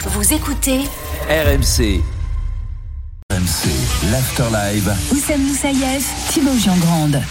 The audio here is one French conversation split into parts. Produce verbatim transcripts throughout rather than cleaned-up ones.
Vous écoutez R M C. R M C, l'Afterlive. Oussem Moussaïef, Thibaut Jean-Grande.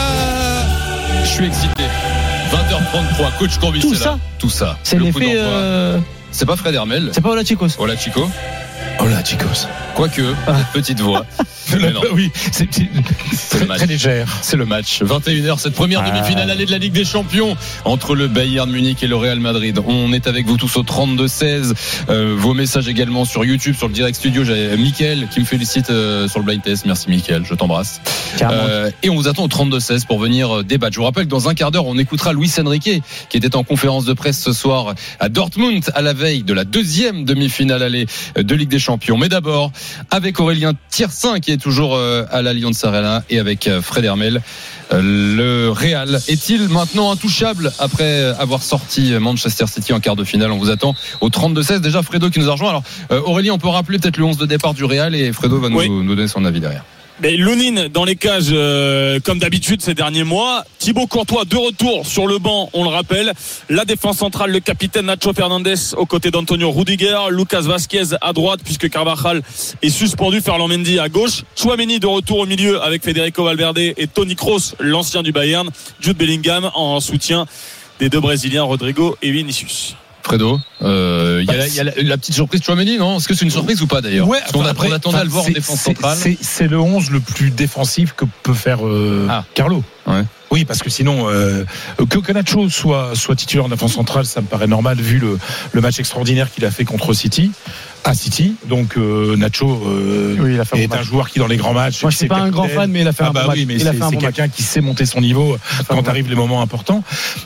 Ah, je suis excité. vingt heures trente-trois, coach Courbis Tout est ça là. Tout ça. C'est Le l'effet. Euh... C'est pas Fred Hermel. C'est pas Ola Chicos. Ola Chico. Hola chicos. Quoique, Ah. petite voix. Mais non. Oui, c'est, c'est, C'est très, le match. très légère. C'est le match. vingt et une heures, cette première Ah. demi-finale allée de la Ligue des Champions entre le Bayern Munich et le Real Madrid. On est avec vous tous au trente-deux seize. Euh, vos messages également sur YouTube, sur le Direct Studio. J'ai Mickaël qui me félicite euh, sur le blind test. Merci Mickaël, je t'embrasse. Euh, et on vous attend au trente-deux seize pour venir euh, débattre. Je vous rappelle que dans un quart d'heure, on écoutera Luis Enrique qui était en conférence de presse ce soir à Dortmund à la veille de la deuxième demi-finale allée de Ligue des Champions. Mais d'abord, avec Aurélien Tiersin qui est toujours euh, à l'Allianz Arena et avec euh, Fred Hermel. Euh, le Real est-il maintenant intouchable après avoir sorti Manchester City en quart de finale? On vous attend au trente-deux seize. Déjà Fredo qui nous a rejoint. Alors euh, Aurélien, on peut rappeler peut-être le onze de départ du Real et Fredo va nous, oui. nous donner son avis derrière. Mais Lounine dans les cages euh, comme d'habitude ces derniers mois. Thibaut Courtois de retour sur le banc, on le rappelle. La défense centrale, le capitaine Nacho Fernandez aux côtés d'Antonio Rudiger, Lucas Vazquez à droite puisque Carvajal est suspendu, Ferland Mendy à gauche, Tchouaméni de retour au milieu avec Federico Valverde et Toni Kroos, l'ancien du Bayern, Jude Bellingham en soutien des deux Brésiliens Rodrigo et Vinicius. Fredo, il euh, y a, la, y a la, la petite surprise Tchouaméni, non? Est-ce que c'est une surprise ou pas d'ailleurs? Ouais, Parce qu'on après, on attendait à le voir en défense c'est, centrale. C'est, c'est le onze le plus défensif que peut faire euh, ah. Carlo. Ouais. Oui, parce que sinon, euh, que, que Nacho soit, soit titulaire en défense centrale, ça me paraît normal vu le, le match extraordinaire qu'il a fait contre City. À City, donc euh, Nacho euh, oui, il a fait un est bon un match. joueur qui dans les grands matchs. Moi je suis pas un grand fan, mais il a fait ah un bah bon match. oui, mais il c'est, a fait un c'est bon quelqu'un match. qui sait monter son niveau quand arrivent les moments importants.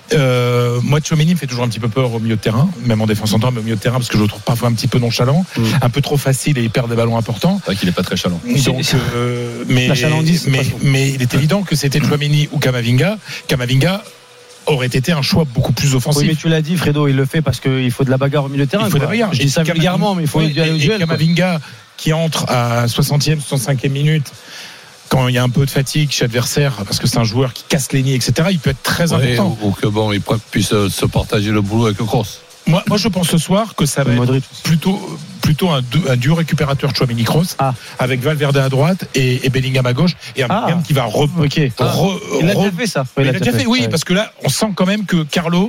Euh, moi, Tchouaméni me fait toujours un petit peu peur au milieu de terrain, même en défense centrale, mais au milieu de terrain parce que je le trouve parfois un petit peu nonchalant, mmh. un peu trop facile et il perd des ballons importants. C'est vrai qu'il est pas très chalant. Donc, euh, mais, La chalandise, mais, mais il est évident que c'était Tchouaméni ou Camavinga. Camavinga aurait été un choix beaucoup plus offensif. Oui, mais tu l'as dit, Fredo, il le fait parce qu'il faut de la bagarre au milieu de terrain. Il faut de la bagarre. Je dis ça vulgairement, mais il faut oui, aller au duel. Camavinga qui entre à soixantième, soixante-cinquième minute, quand il y a un peu de fatigue chez l'adversaire, parce que c'est un joueur qui casse les nids, et cetera, il peut être très oui, important. Ou, ou que bon, il puisse se partager le boulot avec le cross. Moi, moi, je pense ce soir que ça va être plutôt, plutôt un, un duo récupérateur Tchouaméni Kroos, ah. avec Valverde à droite et, et Bellingham à gauche, et un ah. Bellingham qui va re, okay. re, re, il a re, déjà fait ça. Il, il a déjà fait, fait oui, ouais. Parce que là, on sent quand même que Carlo.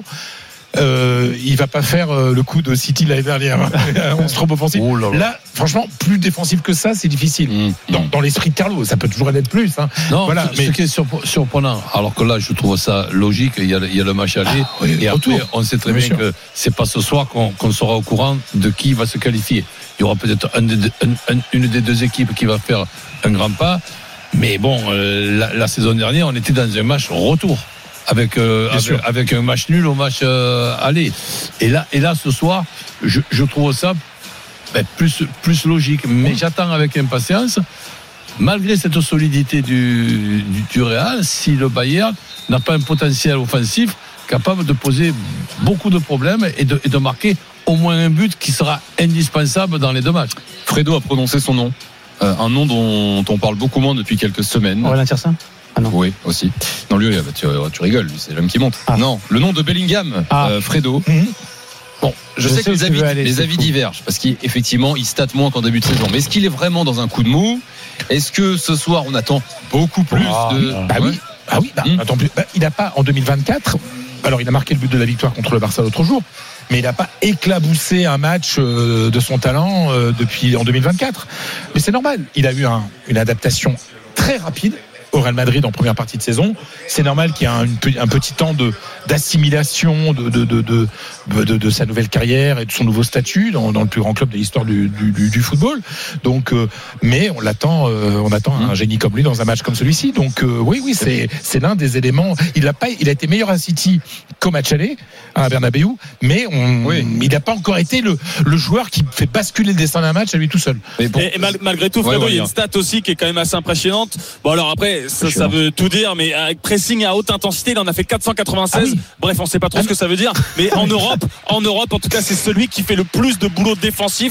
Euh, il va pas faire euh, le coup de City l'année dernière. On se trompe offensif. Oh là, là. là, franchement, plus défensif que ça, c'est difficile. Mmh, dans, mmh. dans l'esprit de Carlo, ça peut toujours aller de plus. Hein. Non, voilà, ce, mais... ce qui est surprenant, alors que là, je trouve ça logique. Il y a, il y a le match aller, ah, oui, et après, on sait très bien, bien que c'est pas ce soir qu'on, qu'on sera au courant de qui va se qualifier. Il y aura peut-être un de, un, un, une des deux équipes qui va faire un grand pas. Mais bon, euh, la, la saison dernière, on était dans un match retour. Avec, euh, avec, avec un match nul au match euh, aller. Et là, et là, ce soir, je, je trouve ça ben, plus, plus logique. Mais mmh. j'attends avec impatience, malgré cette solidité du, du, du Real, si le Bayern n'a pas un potentiel offensif capable de poser beaucoup de problèmes et de, et de marquer au moins un but qui sera indispensable dans les deux matchs. Fredo a prononcé son nom. Euh, un nom dont on parle beaucoup moins depuis quelques semaines. Aurélien Tiersin. Ah non. Oui, aussi. Non, lui, tu, tu rigoles, lui, c'est l'homme qui monte. Ah. Non, le nom de Bellingham, ah. euh, Fredo. Mm-hmm. Bon, je, je sais, sais que les avis, aller, les avis divergent, parce qu'effectivement, il state moins qu'en début de saison. Mais est-ce qu'il est vraiment dans un coup de mou? Est-ce que ce soir, on attend beaucoup plus ah. de... Bah oui, ah oui bah, mm. attends, bah, il n'a pas, en deux mille vingt-quatre, alors il a marqué le but de la victoire contre le Barça l'autre jour, mais il n'a pas éclaboussé un match euh, de son talent euh, depuis en deux mille vingt-quatre. Mais c'est normal, il a eu un, une adaptation très rapide au Real Madrid en première partie de saison. C'est normal qu'il y ait un, un petit temps de, d'assimilation de, de, de, de, de, de sa nouvelle carrière et de son nouveau statut dans, dans le plus grand club de l'histoire du, du, du football. Donc, euh, mais on l'attend, euh, on attend un génie comme lui dans un match comme celui-ci. Donc euh, oui, oui, c'est, c'est l'un des éléments. Il a pas, il a été meilleur à City qu'au match aller à Bernabéu, mais on, oui. il n'a pas encore été le, le joueur qui fait basculer le destin d'un match à lui tout seul. Mais bon, et, et mal, malgré tout, Fredo, ouais, ouais, il y a une stat aussi qui est quand même assez impressionnante. Bon alors après. Ça, ça veut tout dire, mais avec pressing à haute intensité, il en a fait quatre cent quatre-vingt-seize. Ah oui. Bref, on ne sait pas trop ah ce que ça veut dire, mais en Europe, en Europe, en tout cas, c'est celui qui fait le plus de boulot défensif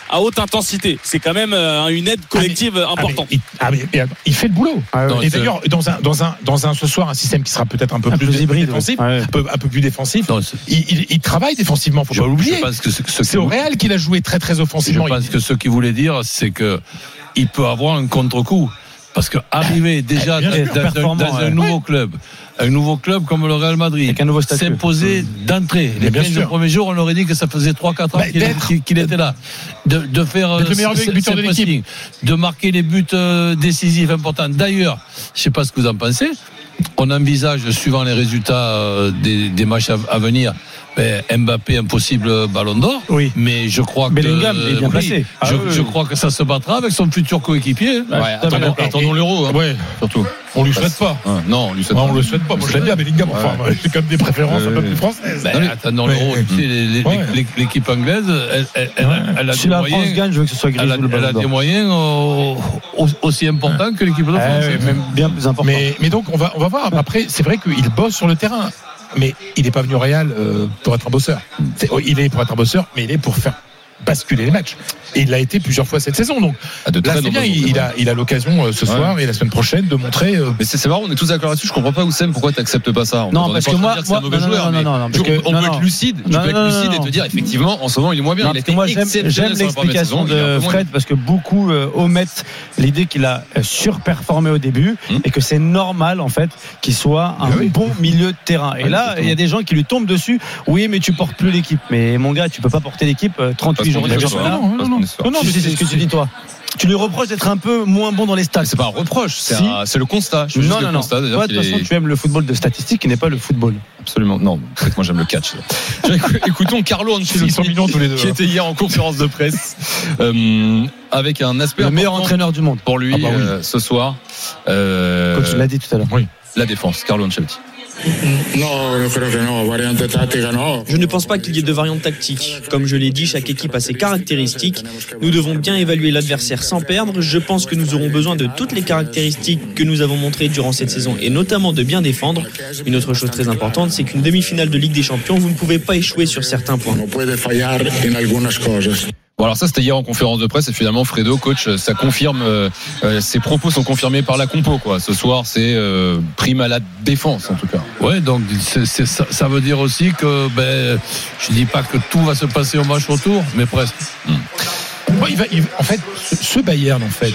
à haute intensité. C'est quand même euh, une aide collective ah, mais, importante. Ah, mais, il, ah, mais, il, il fait le boulot. Ah, et ouais, d'ailleurs, dans un, dans, un, dans un ce soir, un système qui sera peut-être un peu un plus peu hybride, défensif, ouais. un, peu, un peu plus défensif, Non, il, il, il travaille défensivement, faut je, pas l'oublier. je pense que ce, ce C'est au Real qu'il a joué très très offensivement. Je pense il... que ce qu'il voulait dire, c'est que il peut avoir un contre-coup. Parce que arriver déjà bien dans, sûr, dans, performant, dans un ouais. nouveau club, un nouveau club comme le Real Madrid, Avec un nouveau statut. s'imposer d'entrée. Mais Les bien quinze sûr. premiers jours, on aurait dit que ça faisait trois quatre ans Bah, qu'il, d'être- qu'il- qu'il était là. De, de faire D'être le meilleur ce- buteur de ce l'équipe. pressing, de marquer les buts euh, décisifs importants. D'ailleurs, je ne sais pas ce que vous en pensez, on envisage, suivant les résultats euh, des, des matchs à, à venir, ben, Mbappé un possible ballon d'or. Oui. Mais je crois que Bellingham est bien oui, placé. Ah je, oui, oui. je crois que ça se battra avec son futur coéquipier. Ouais, attendons, attendons l'euro, hein, Ouais, surtout. on lui souhaite pas. Hein, non, on lui souhaite Non, pas. on le souhaite pas. Moi, je l'aime bien, Bellingham. Enfin, Ouais. j'ai quand même des préférences un peu Ouais. plus françaises. Ben, attendons Ouais. l'euro, tu sais, les- les- Ouais. les- l'équipe anglaise, elle, elle, elle, elle a Si des la France moyens, gagne, je veux que ce soit elle a, Grisou le elle a ballon des d'or. moyens euh, au- aussi importants que l'équipe de France. Eh oui, même bien plus important. Mais, mais donc, on va, on va voir. Après, c'est vrai qu'il bosse sur le terrain. Mais il n'est pas venu au Real euh, pour être un bosseur. C'est- il est pour être un bosseur, mais il est pour faire basculer les matchs. Et il l'a été plusieurs fois cette saison. Donc Ah, de là, très c'est bien. nombreuses Il, il a, occasions. il a l'occasion euh, ce Ouais. soir et la semaine prochaine de montrer. euh, Mais c'est, c'est marrant, on est tous d'accord là-dessus. Je comprends pas, Oussem, pourquoi tu n'acceptes pas ça. On Non, t'entendait parce pas que en train de moi- dire que c'est un moi- mauvais non, non, joueur, non, mais non, non, tu- parce que- on non, peut non. être lucide. Tu Non, peux être non, lucide non, et te non. dire, effectivement, en ce moment, il est moins bien. Non, Il parce était que moi j'aime, exceptionnel j'aime sur la première l'explication saison, il est un de peu moins Fred parce que beaucoup euh, omettent l'idée qu'il a euh, surperformé au début Hum. et que c'est normal en fait qu'il soit un Ah oui. bon milieu de terrain. Et Ouais, là, exactement. il y a des gens qui lui tombent dessus. Oui, mais tu portes plus l'équipe. Mais mon gars, tu peux pas porter l'équipe euh, Parce trente-huit qu'on journées est de sûr. championnat. non, non, Parce non. qu'on est sûr. Non, non, mais c'est c'est ce que tu dis toi. Tu lui reproches d'être un peu moins bon dans les stats. C'est pas un reproche, c'est, Si. un- c'est le constat. Je fais juste Non, le non, non. constat, c'est-à-dire Toi, de qu'il toute façon, est- tu aimes le football de statistique qui n'est pas le football. Absolument. Non, en fait, moi j'aime le catch. Écoutons Carlo Ils sont Ancelotti, mignons tous les deux. qui était hier en conférence de presse, euh, avec un aspect Le meilleur important entraîneur du monde. pour lui Ah bah oui. euh, ce soir. Euh, Comme tu l'as dit tout à l'heure. la défense, Carlo Ancelotti. Je ne pense pas qu'il y ait de variantes tactiques. Comme je l'ai dit, chaque équipe a ses caractéristiques. Nous devons bien évaluer l'adversaire sans perdre. Je pense que nous aurons besoin de toutes les caractéristiques que nous avons montrées durant cette saison et notamment de bien défendre. Une autre chose très importante, c'est qu'une demi-finale de Ligue des Champions, vous ne pouvez pas échouer sur certains points. Bon, alors ça c'était hier en conférence de presse et finalement Fredo, coach, ça confirme, euh, euh, ses propos sont confirmés par la compo quoi. Ce soir c'est euh, prime à la défense en tout cas. Ouais, donc c'est, c'est, ça, ça veut dire aussi que ben, je dis pas que tout va se passer au match retour, mais presque. Ouais, il va, il- en fait, ce, ce Bayern, en fait,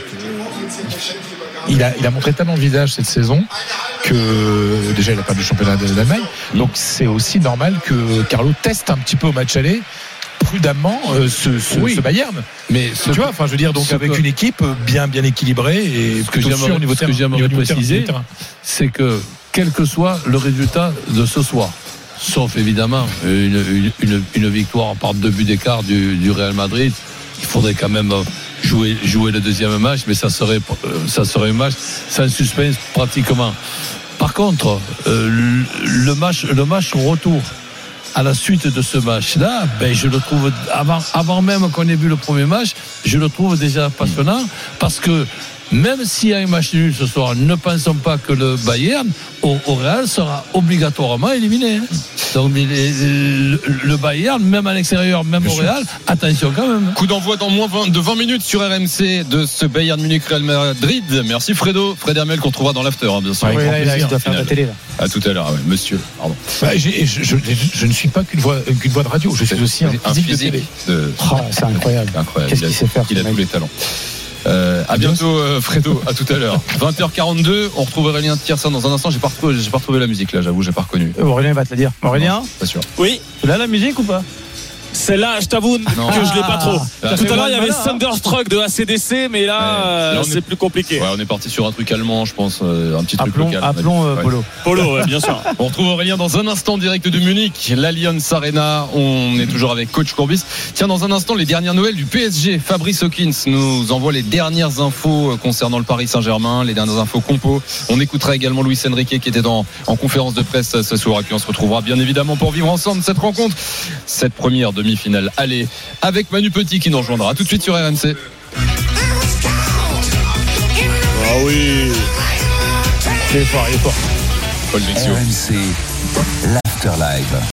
il a, il a montré tellement le visage cette saison que déjà il a perdu le championnat d'Allemagne. Donc c'est aussi normal que Carlo teste un petit peu au match aller prudemment euh, ce, ce, Oui. ce Bayern. Mais ce Tu vois, enfin, je veux dire, donc ce avec que- une équipe bien bien équilibrée et Ce que plutôt j'aimerais- sûre au niveau ce que terrain- j'aimerais au niveau du terrain- préciser, du terrain. c'est que quel que soit le résultat de ce soir, sauf évidemment une, une, une, une victoire par deux buts d'écart du, du Real Madrid, il faudrait quand même jouer, jouer le deuxième match, mais ça serait, euh, ça serait un match sans suspense pratiquement. Par contre, euh, le, le match, le match retour, à la suite de ce match-là, ben, je le trouve, avant, avant même qu'on ait vu le premier match, je le trouve déjà passionnant, parce que même s'il y a un match nul ce soir, ne pensons pas que le Bayern, au, au Real, sera obligatoirement éliminé. Hein. Donc le, le Bayern, même à l'extérieur, même au Real, attention quand même. Coup d'envoi dans moins vingt, de vingt minutes sur R M C de ce Bayern Munich Real Madrid. Merci Fredo, Fred Hermel qu'on trouvera dans l'after hein, bien sûr. Ouais, Oui, là, il a- il plaisir, doit faire de la télé là. À tout à l'heure, ouais, monsieur. Pardon. Bah, j'ai- je, je- je ne suis pas qu'une voix, qu'une voix de radio, je suis aussi un un physique, physique de télé. de- Oh, c'est incroyable. incroyable. Qu'est-ce Il a- qu'il sait faire, Il a ce tous mec. les talents. Euh, à bientôt euh, Fredo, à tout à l'heure. vingt heures quarante-deux, on retrouve Aurélien Tiersin dans un instant. J'ai pas retrouvé, j'ai pas retrouvé la musique là, j'avoue, j'ai pas reconnu. Euh, Aurélien va te la dire. Aurélien, Pas sûr. Oui, tu l'as la musique ou pas? celle-là, je t'avoue que Non. je l'ai pas trop. Ah. Tout à l'heure, il y avait Malin, hein. Thunderstruck de A C D C, mais là, Ouais. euh, Là, on est- c'est plus compliqué. Ouais, on est parti sur un truc allemand, je pense, euh, un petit truc Appelons, local. appelons euh, Ouais. Polo. Polo, ouais, bien sûr. On retrouve Aurélien dans un instant direct de Munich, l'Allianz Arena. On est toujours avec Coach Courbis. Tiens, dans un instant, les dernières nouvelles du P S G. Fabrice Hawkins nous envoie les dernières infos concernant le Paris Saint-Germain, les dernières infos compo. On écoutera également Luis Enrique qui était en, en conférence de presse ce soir. Et puis on se retrouvera bien évidemment pour vivre ensemble cette rencontre, cette première demi-finale. Allez, avec Manu Petit qui nous rejoindra. Tout de suite sur R M C. Ah oui. Il est fort, il est fort. Paul Vexio. R M C, l'Afterlife.